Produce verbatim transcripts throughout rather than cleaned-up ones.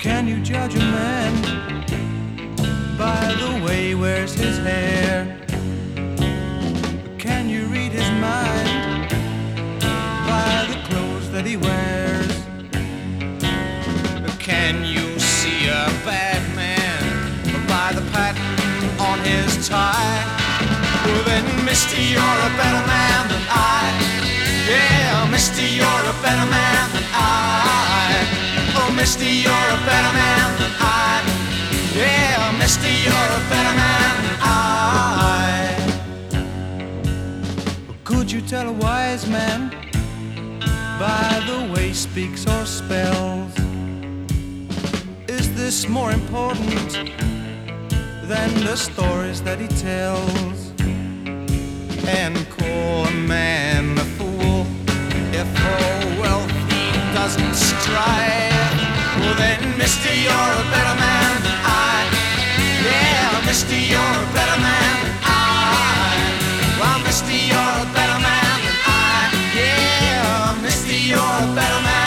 Can you judge a man by the way he wears his hair? Can you read his mind by the clothes that he wears? Can you see a bad man by the pattern on his tie? Well then, mister, you're a better man than I. Yeah, mister, you're a better man than I. Oh, mister, you're a better man than I. Yeah, mister, you're a better man than I. Could you tell a wise man by the way he speaks or spells? Is this more important than the stories that he tells? And call a man a fool if for wealth he doesn't strive. Well then, mister, you're a better man than I. Yeah, mister, you're a better man than I. Well, mister, you're a better man than I. Yeah, mister, you're a better man than I.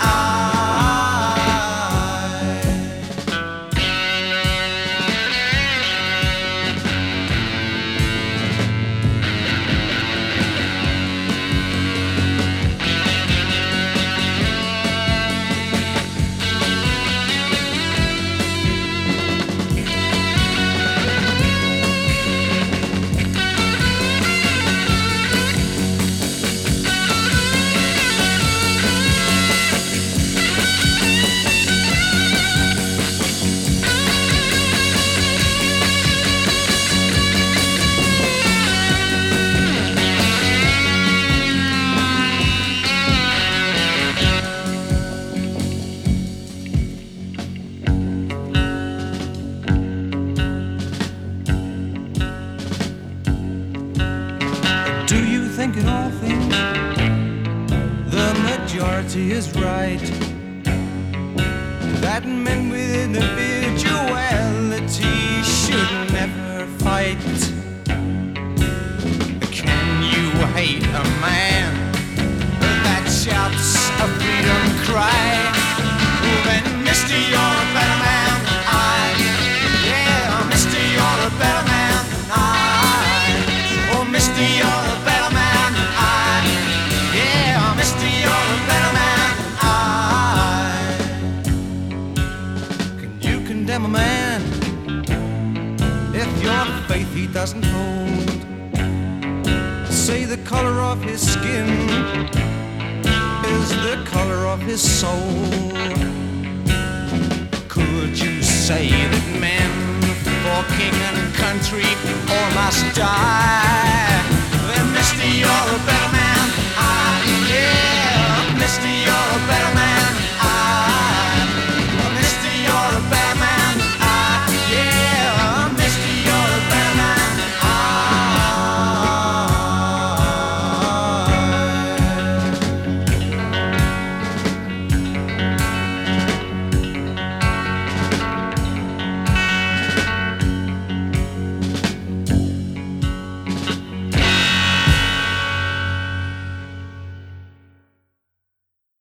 Do you think in all things the majority is right? That men with individuality should never fight? Can you hate a man that shouts a freedom cry? Well then, mister, you're a better man than I. Yeah, mister, you're a better man than I. Oh, mister, you're a better man than I. Yeah, mister, you're a better man than I. Can you condemn a man if your faith he doesn't hold? Say the color of his skin is the color of his soul. Could you say that men for king and country all must die?